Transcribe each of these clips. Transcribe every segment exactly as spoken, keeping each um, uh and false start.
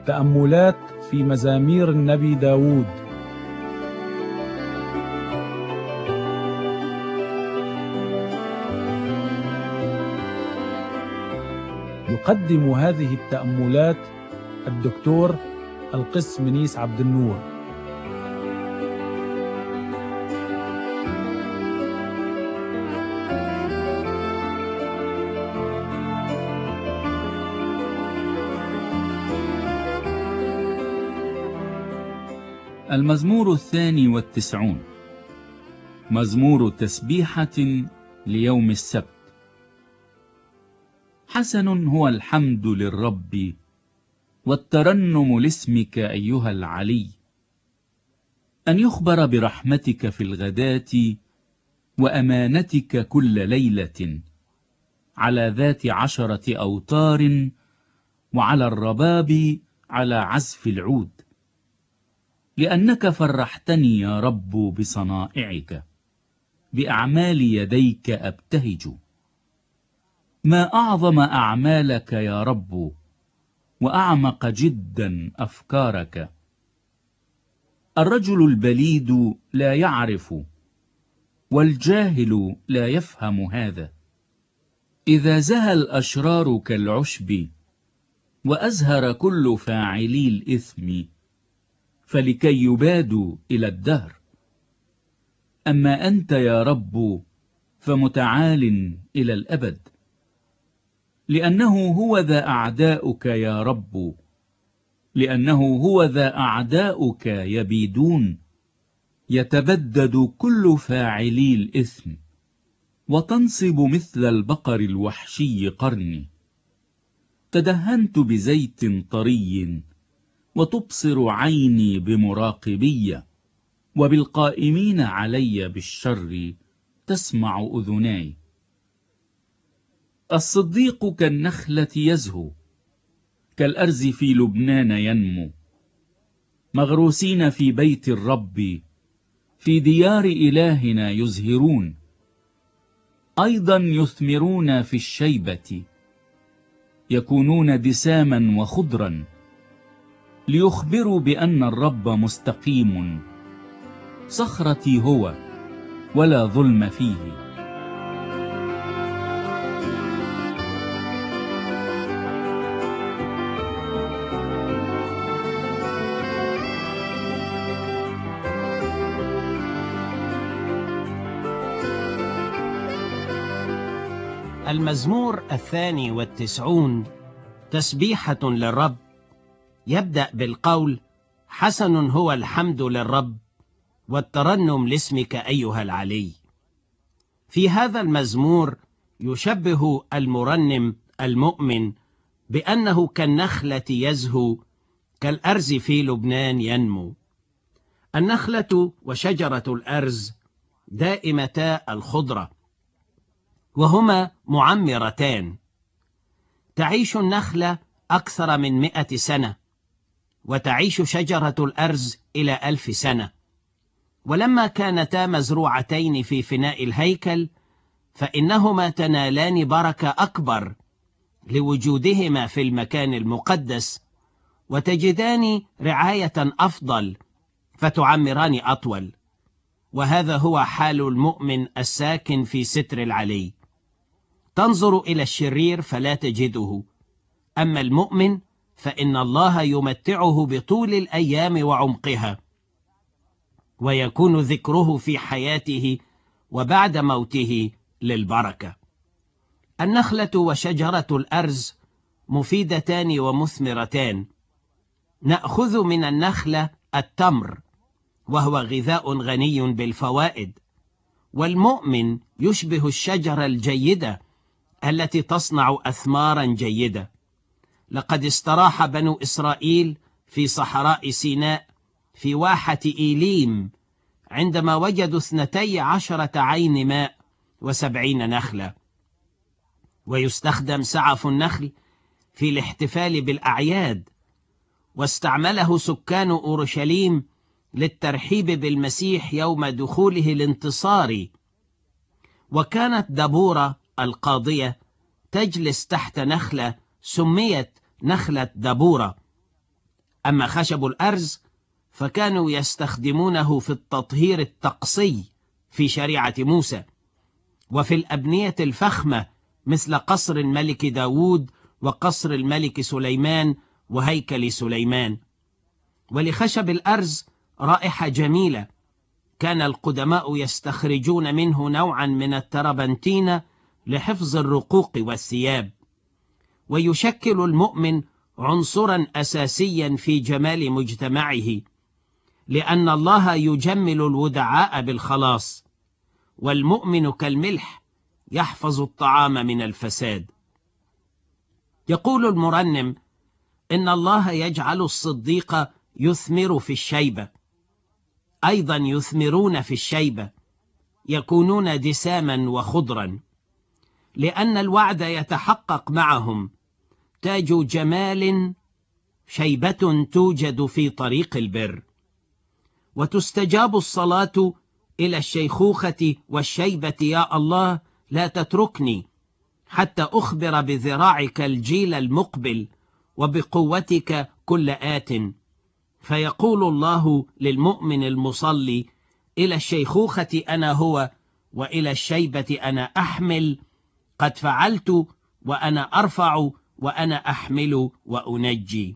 تأملات في مزامير النبي داود. يقدم هذه التأملات الدكتور القس منيس عبد النور. المزمور الثاني والتسعون، مزمور تسبيحة ليوم السبت. حسن هو الحمد للرب والترنم لاسمك أيها العلي، أن يخبر برحمتك في الغداة وأمانتك كل ليلة، على ذات عشرة أوتار وعلى الرباب على عزف العود. لأنك فرحتني يا رب بصنائعك، بأعمال يديك أبتهج. ما أعظم أعمالك يا رب، وأعمق جدا أفكارك. الرجل البليد لا يعرف، والجاهل لا يفهم هذا. إذا زهى الأشرار كالعشب، وأزهر كل فاعلي الإثم، فلكي يبادوا إلى الدهر. أما أنت يا رب فمتعال إلى الأبد، لأنه هو ذا أعداؤك يا رب، لأنه هو ذا أعداؤك يبيدون. يتبدد كل فاعلي الإثم، وتنصب مثل البقر الوحشي قرني. تدهنت بزيت طري، وتبصر عيني بمراقبية، وبالقائمين علي بالشر تسمع أذناي. الصديق كالنخلة يزهو، كالأرز في لبنان ينمو، مغروسين في بيت الرب، في ديار إلهنا يزهرون. أيضا يثمرون في الشيبة، يكونون دساما وخضرا، ليخبروا بأن الرب مستقيم. صخرتي هو ولا ظلم فيه. المزمور الثاني والتسعون، تسبيحة للرب، يبدأ بالقول: حسن هو الحمد للرب والترنم لاسمك أيها العلي. في هذا المزمور يشبه المرنم المؤمن بأنه كالنخلة يزهو، كالأرز في لبنان ينمو. النخلة وشجرة الأرز دائمتا الخضرة، وهما معمرتان. تعيش النخلة أكثر من مئة سنة، وتعيش شجرة الأرز إلى ألف سنة. ولما كانتا مزروعتين في فناء الهيكل، فإنهما تنالان بركة أكبر لوجودهما في المكان المقدس، وتجدان رعاية أفضل، فتعمران أطول. وهذا هو حال المؤمن الساكن في ستر العلي. تنظر إلى الشرير فلا تجده، أما المؤمن فإن الله يمتعه بطول الأيام وعمقها، ويكون ذكره في حياته وبعد موته للبركة. النخلة وشجرة الأرز مفيدتان ومثمرتان. نأخذ من النخلة التمر، وهو غذاء غني بالفوائد. والمؤمن يشبه الشجرة الجيدة التي تصنع أثمارا جيدة. لقد استراح بنو إسرائيل في صحراء سيناء في واحة إيليم، عندما وجدوا اثنتي عشرة عين ماء وسبعين نخلة. ويستخدم سعف النخل في الاحتفال بالأعياد، واستعمله سكان أورشليم للترحيب بالمسيح يوم دخوله الانتصاري. وكانت دبورة القاضية تجلس تحت نخلة سميت نخلة دبورة، أما خشب الأرز فكانوا يستخدمونه في التطهير الطقسي في شريعة موسى، وفي الأبنية الفخمة مثل قصر الملك داود وقصر الملك سليمان وهيكل سليمان. ولخشب الأرز رائحة جميلة، كان القدماء يستخرجون منه نوعا من التربنتين لحفظ الرقوق والثياب. ويشكل المؤمن عنصرا أساسيا في جمال مجتمعه، لأن الله يجمل الودعاء بالخلاص، والمؤمن كالملح يحفظ الطعام من الفساد. يقول المرنم إن الله يجعل الصديق يثمر في الشيبة، أيضا يثمرون في الشيبة، يكونون دساما وخضرا، لأن الوعد يتحقق معهم. تاج جمال شيبة توجد في طريق البر. وتستجاب الصلاة إلى الشيخوخة والشيبة: يا الله لا تتركني حتى أخبر بذراعك الجيل المقبل وبقوتك كل آت. فيقول الله للمؤمن المصلي: إلى الشيخوخة أنا هو، وإلى الشيبة أنا أحمل، قد فعلت وأنا أرفع، وأنا أحمل وأنجي.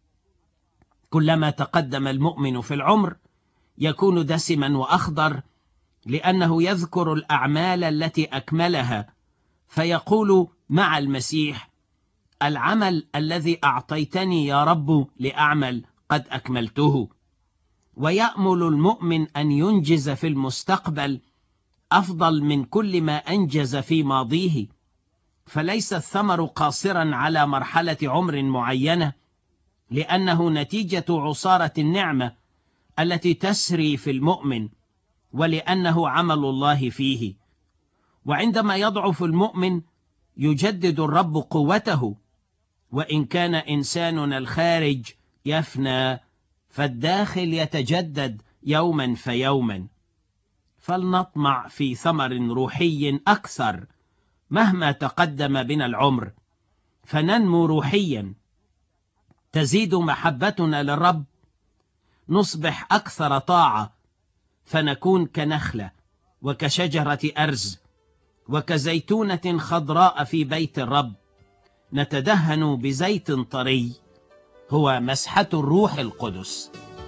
كلما تقدم المؤمن في العمر يكون دسما وأخضر، لأنه يذكر الأعمال التي أكملها، فيقول مع المسيح: العمل الذي أعطيتني يا رب لأعمل قد أكملته. ويأمل المؤمن أن ينجز في المستقبل أفضل من كل ما أنجز في ماضيه، فليس الثمر قاصرا على مرحلة عمر معينة، لأنه نتيجة عصارة النعمة التي تسري في المؤمن، ولأنه عمل الله فيه. وعندما يضعف المؤمن يجدد الرب قوته، وإن كان إنساننا الخارج يفنى فالداخل يتجدد يوما فيوما. فلنطمع في ثمر روحي أكثر مهما تقدم بنا العمر، فننمو روحيا، تزيد محبتنا للرب، نصبح أكثر طاعة، فنكون كنخلة وكشجرة أرز وكزيتونة خضراء في بيت الرب، نتدهن بزيت طري هو مسحة الروح القدس.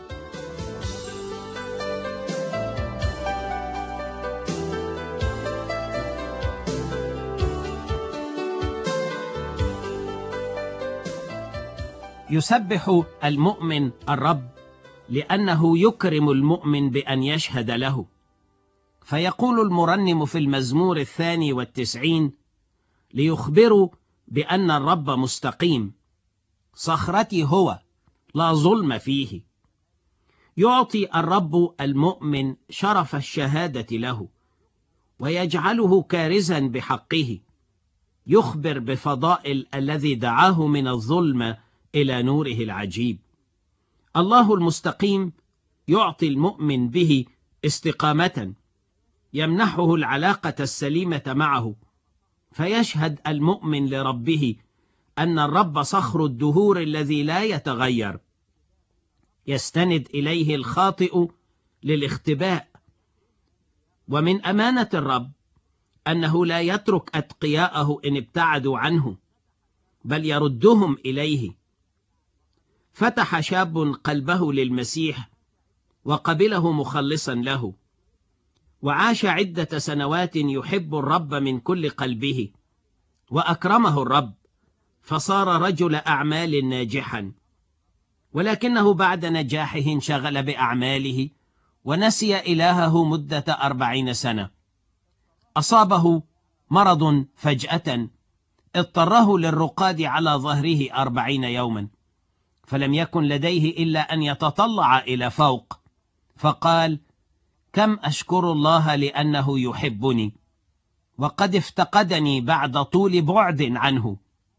يسبح المؤمن الرب لأنه يكرم المؤمن بأن يشهد له. فيقول المرنم في المزمور الثاني والتسعين: ليخبروا بأن الرب مستقيم، صخرتي هو لا ظلم فيه. يعطي الرب المؤمن شرف الشهادة له، ويجعله كارزا بحقه، يخبر بفضائل الذي دعاه من الظلم إلى نوره العجيب. الله المستقيم يعطي المؤمن به استقامة، يمنحه العلاقة السليمة معه، فيشهد المؤمن لربه أن الرب صخر الدهور الذي لا يتغير، يستند إليه الخاطئ للاختباء. ومن أمانة الرب أنه لا يترك أتقياءه إن ابتعدوا عنه، بل يردهم إليه. فتح شاب قلبه للمسيح وقبله مخلصا له، وعاش عدة سنوات يحب الرب من كل قلبه، وأكرمه الرب فصار رجل أعمال ناجحا. ولكنه بعد نجاحه انشغل بأعماله ونسي إلهه مدة أربعين سنة. أصابه مرض فجأة اضطره للرقاد على ظهره أربعين يوما، فلم يكن لديه إلا أن يتطلع إلى فوق، فقال: كم أشكر الله لأنه يحبني، وقد افتقدني بعد طول بعد عنه.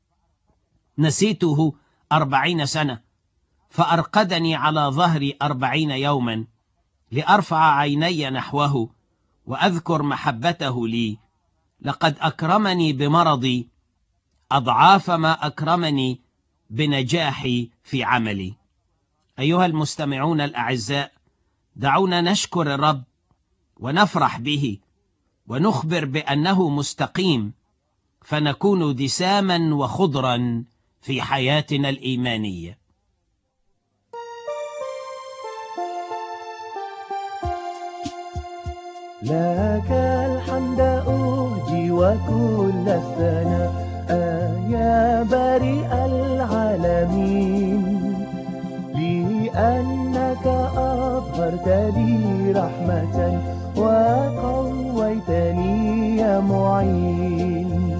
نسيته أربعين سنة، فأرقدني على ظهري أربعين يوما لأرفع عيني نحوه وأذكر محبته لي. لقد أكرمني بمرضي أضعاف ما أكرمني بنجاحي في عملي. أيها المستمعون الأعزاء، دعونا نشكر الرب ونفرح به ونخبر بأنه مستقيم، فنكون دساما وخضرا في حياتنا الإيمانية. لك الحمد أهدي وكل الثناء يا بريء العالمين، لأنك أظهرت لي رحمة وقويتني يا معين.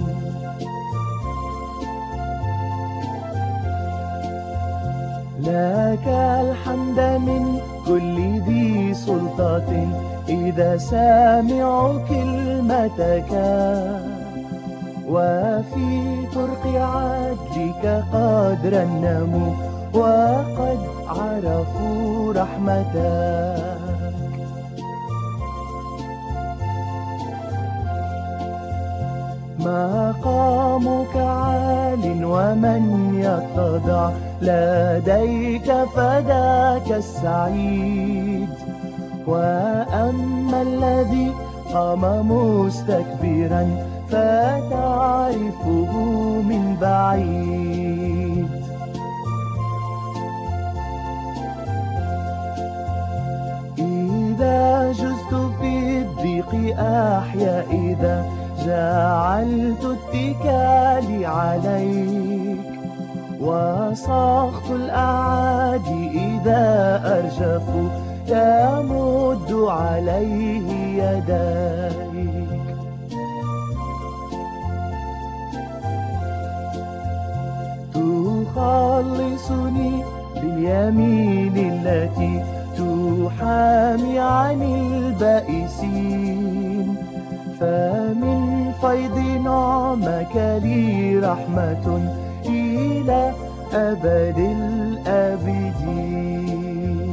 لك الحمد من كل ذي سلطة إذا سامع كلمتك، وفي طرق عدلك قد رنموا وقد عرفوا رحمتك. مقامك عال ومن يتضع لديك فذاك السعيد، وأما الذي قام مستكبرا فتعرفه من بعيد. إذا جزت في الضيق أحيا، إذا جعلت اتكالي عليك، وصخت الأعادي إذا أرجفوا تمد عليه يديك. تخلصني باليمين التي تحامي عن البائسين، فمن فيض نعمك لي رحمة إلى أبد الآبدين.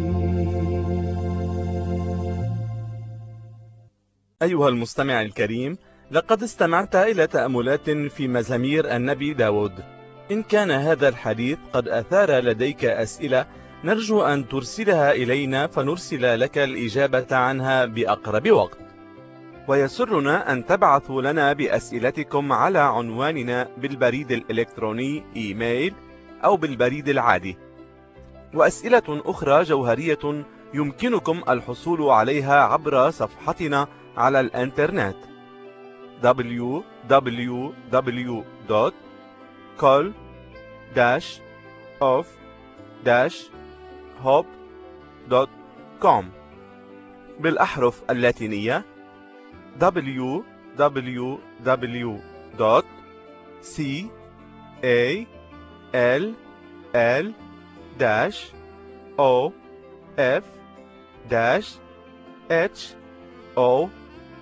أيها المستمع الكريم، لقد استمعت إلى تأملات في مزامير النبي داود. إن كان هذا الحديث قد أثار لديك أسئلة، نرجو أن ترسلها إلينا فنرسل لك الإجابة عنها بأقرب وقت. ويسرنا أن تبعثوا لنا بأسئلتكم على عنواننا بالبريد الإلكتروني إيميل أو بالبريد العادي. وأسئلة أخرى جوهرية يمكنكم الحصول عليها عبر صفحتنا على الإنترنت دبليو دبليو دبليو دوت كول داش أوف داش هوب دوت كوم بالأحرف اللاتينية دبليو دبليو دبليو دوت كول داش أوف داش هوب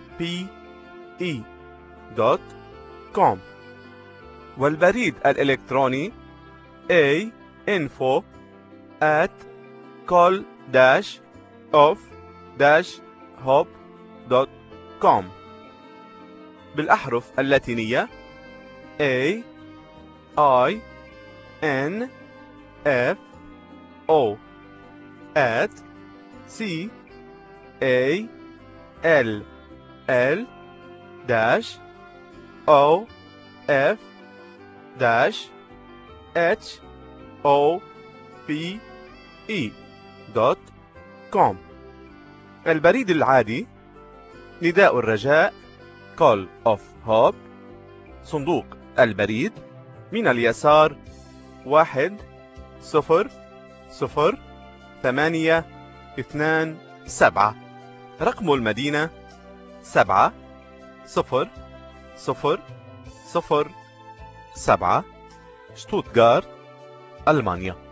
دوت كوم، والبريد الإلكتروني a info at call dash of dash hop دوت كوم بالأحرف اللاتينية A I N F O at C A L L dash O F dash H O P E دوت كوم. البريد العادي نداء الرجاء Call of Hope، صندوق البريد من اليسار واحد صفر صفر ثمانية اثنان سبعة، رقم المدينة سبعة صفر صفر صفر سبعة، شتوتغارت، ألمانيا.